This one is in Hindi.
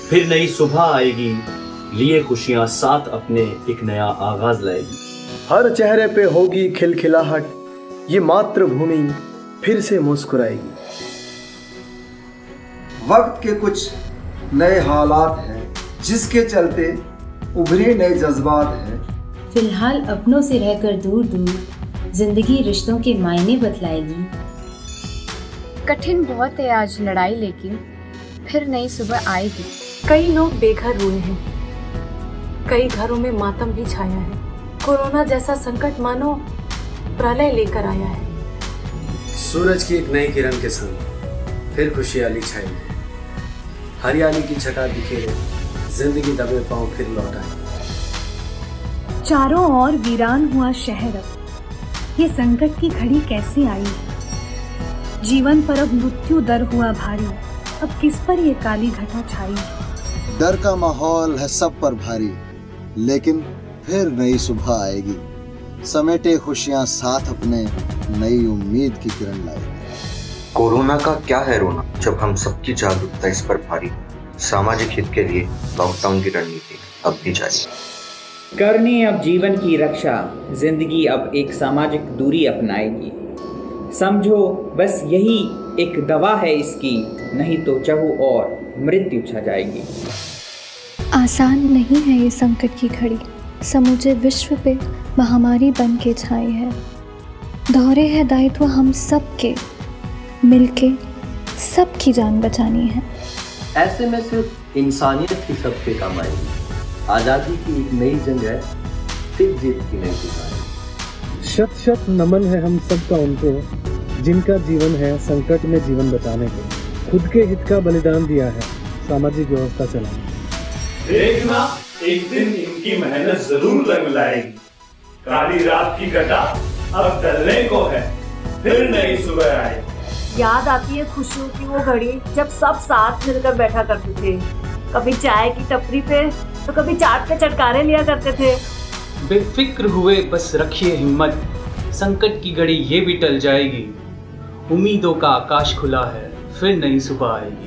फिर नई सुबह आएगी, लिए खुशियां साथ अपने एक नया आगाज लाएगी। हर चेहरे पे होगी खिलखिलाहट, ये मातृभूमि फिर से मुस्कुराएगी। वक्त के कुछ नए हालात हैं जिसके चलते उभरे नए जज्बात हैं। फिलहाल अपनों से रहकर दूर दूर जिंदगी रिश्तों के मायने बतलाएगी। कठिन बहुत है आज लड़ाई, लेकिन फिर नई सुबह आएगी। कई लोग बेघर हुए हैं, कई घरों में मातम भी छाया है। कोरोना जैसा संकट मानो प्रलय लेकर आया है। सूरज की एक नई किरण के संग फिर खुशहाली छाई है। हरियाली की छटा बिखेरे जिंदगी दबे पांव फिर लौट आई। चारों ओर वीरान हुआ शहर, अब ये संकट की घड़ी कैसे आई। जीवन पर अब मृत्यु दर हुआ भारी, अब किस पर ये काली घटा छाई। डर का माहौल है सब पर भारी, लेकिन फिर नई सुबह आएगी। समेटे खुशियां साथ अपने, नई उम्मीद की किरण लाएगी। कोरोना का क्या है रोना, जब हम सबकी जागरूकता इस पर भारी। सामाजिक हित के लिए लॉकडाउन की रणनीति अब भी जारी। करनी अब जीवन की रक्षा, जिंदगी अब एक सामाजिक दूरी अपनाएगी। समझो बस यही एक दवा है इसकी, नहीं तो चहु और मृत्यु छा जाएगी। आसान नहीं है ये संकट की घड़ी, समूचे विश्व पे महामारी बन के छाई है। दोहरे है दायित्व हम सबके, मिलके सबकी जान बचानी है। ऐसे में सिर्फ इंसानियत ही सब पे काम आएगी। आज़ादी की एक नई जंग है, फिर जीत की नई दुकान। शत शत नमन है हम सबका उनको, जिनका जीवन है संकट में जीवन बचाने को। खुद के हित का बलिदान दिया है सामाजिक व्यवस्था चलाने। देखना एक दिन इनकी मेहनत जरूर रंग लाएगी। काली रात की घटा अब टलने को है, फिर नई सुबह आएगी। याद आती है खुशियों की वो घड़ी जब सब साथ मिलकर बैठा करते थे। कभी चाय की टपरी पे तो कभी चाट पे चटकारे लिया करते थे। बेफिक्र हुए बस रखिए हिम्मत, संकट की घड़ी ये भी टल जाएगी। उम्मीदों का आकाश खुला है, फिर नई सुबह आएगी।